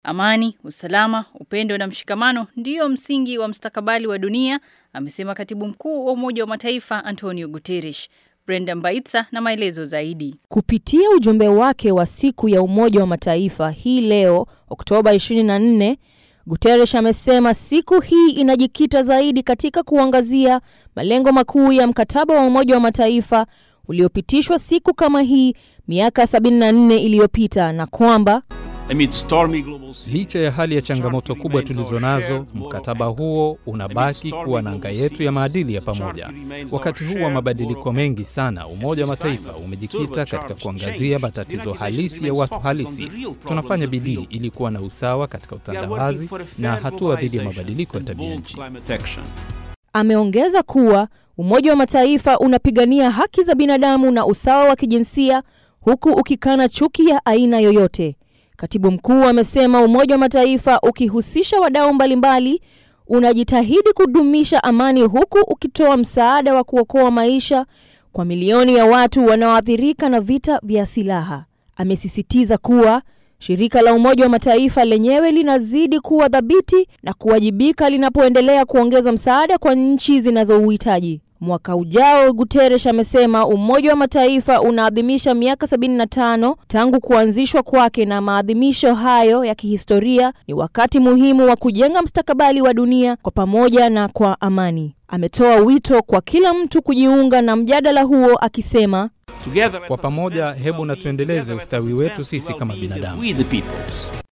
Amani, usalama, upendo na mshikamano ndio msingi wa mustakabali wa dunia, amesema Katibu Mkuu wa Umoja wa Mataifa Antonio Guterres. Brenda Mbaitsa na maelezo zaidi. Kupitia ujumbe wake wa siku ya Umoja wa Mataifa hii leo, Oktoba 24, Guterres amesema siku hii inajikita zaidi katika kuangazia malengo makuu ya mkataba wa Umoja wa Mataifa uliopitishwa siku kama hii miaka 74 iliyopita, na kwamba licha ya hali ya changamoto kubwa tulizonazo, mkataba huo unabaki kuwa nanga yetu ya maadili ya pamoja. Wakati huu wa mabadiliko mengi sana, Umoja wa Mataifa umejikita katika kuangazia matatizo halisi ya watu halisi. Tunafanya bidii ili kuwa na usawa katika utandawazi na hatua dhidi ya mabadiliko ya tabia nchi. Ameongeza kuwa Umoja wa Mataifa unapigania haki za binadamu na usawa wa kijinsia, huku ukikana chuki ya aina yoyote. Katibu Mkuu amesema Umoja wa Mataifa ukihusisha wadau mbalimbali unajitahidi kudumisha amani, huku ukitoa msaada wa kuokoa maisha kwa milioni ya watu wanaoathirika na vita vya silaha. Amesisitiza kuwa shirika la Umoja wa Mataifa lenyewe linazidi kuwa dhabiti na kuwajibika linapoendelea kuongeza msaada kwa nchi zinazouhitaji. Mwaka ujao, Guterres amesema Umoja wa Mataifa unaadhimisha miaka 75 tangu kuanzishwa kwake, na maadhimisho hayo ya kihistoria ni wakati muhimu wa kujenga mustakabali wa dunia kwa pamoja na kwa amani. Ametoa wito kwa kila mtu kujiunga na mjadala huo, akisema, kwa pamoja, hebu na tuendeleze ustawi wetu sisi kama binadamu.